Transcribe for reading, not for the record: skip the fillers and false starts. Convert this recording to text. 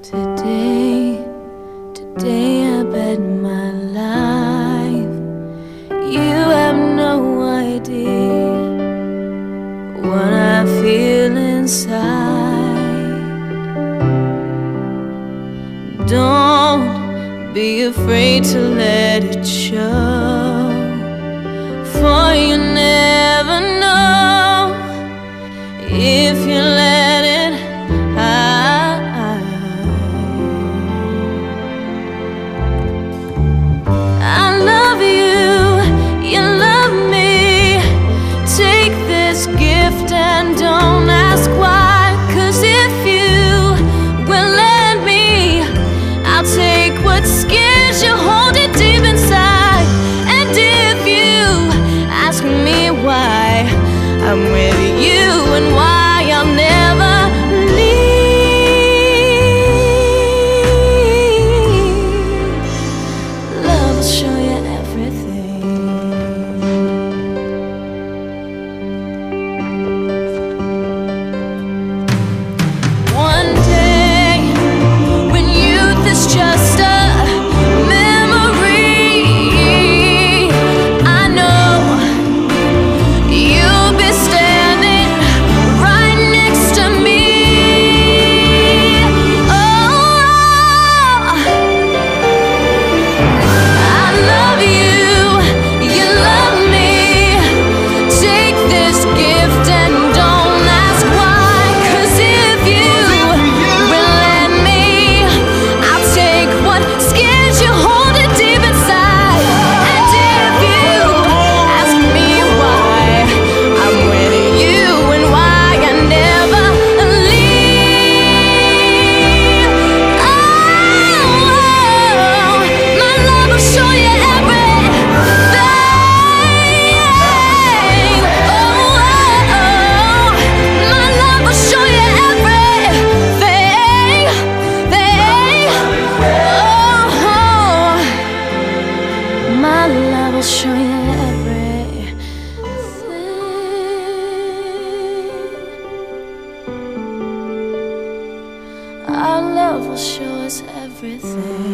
Today I bet my life. You have no idea what I feel inside. Don't be afraid to let it show, for you never know if you let it hide. I love you, you love me. Take this gift and don't ask why, 'cause if you will let me, I'll take what scares you, hold it deep inside. And if you ask me why I'm with you and why I'll never leave, love will show you everything. One day, when youth is just a memory, I know you'll be standing right next to me. Oh, I love you, you love me. Take this gift and don't ask why, 'cause if you will let me, I'll take what scares you, hold it deep inside. And if you ask me why I'm with you and why I never leave, oh, my love will show you everything. Oh, my love will show you everything. Oh, my love will show you everything. Our love will show us everything.